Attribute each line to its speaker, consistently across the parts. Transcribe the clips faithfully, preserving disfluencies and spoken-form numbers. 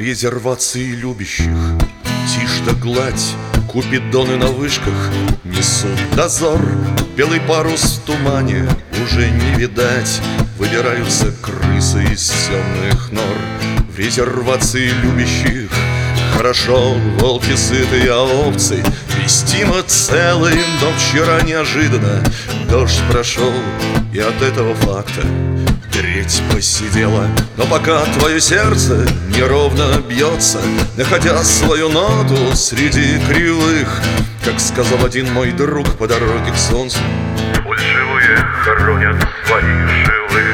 Speaker 1: резервации любящих тишь да гладь, купидоны на вышках несут дозор. Белый парус в тумане уже не видать, выбираются крысы из темных нор. В резервации любящих хорошо, волки сытые, а овцы вестимо целые. Но вчера неожиданно дождь прошел, и от этого факта треть посидела. Но пока твое сердце неровно бьется, находя свою ноту среди кривых, как сказал один мой друг по дороге к солнцу:
Speaker 2: фальшивые хоронят своих живых.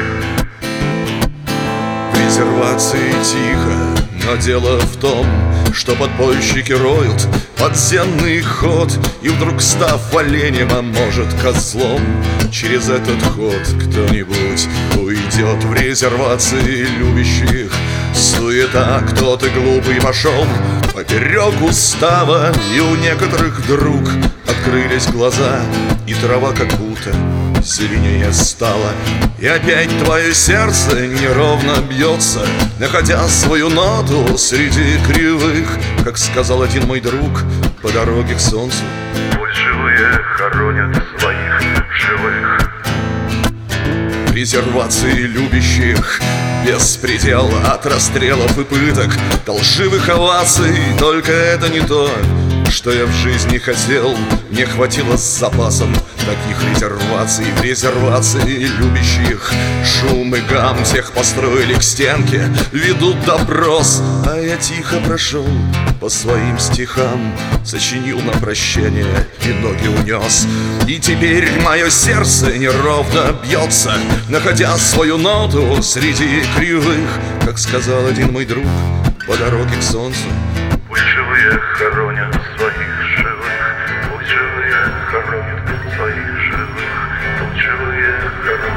Speaker 1: В резервации тихо, но дело в том, что подпольщики роют подземный ход, и вдруг, став оленем, а может козлом, через этот ход кто-нибудь уйдет. В резервации любящих суета, кто-то глупый пошел поперек устава, и у некоторых вдруг открылись глаза, и трава как будто зеленее стала. И опять твое сердце неровно бьется, находя свою ноту среди кривых, как сказал один мой друг по дороге к солнцу:
Speaker 2: фальшивые хоронят своих живых.
Speaker 1: В резервации любящих беспредел от расстрелов и пыток до лживых оваций. Только это не то, что я в жизни хотел. Мне хватило с запасом таких резерваций. В резервации любящих шум и гам, всех построили к стенке, ведут допрос. А я тихо прошел по своим стихам, сочинил на прощание и ноги унес. И теперь мое сердце неровно бьется, находя свою ноту среди кривых, как сказал один мой друг по дороге к солнцу:
Speaker 2: фальшивые хоронят своих живых. Фальшивые хоронят своих живых. Фальшивые хоронят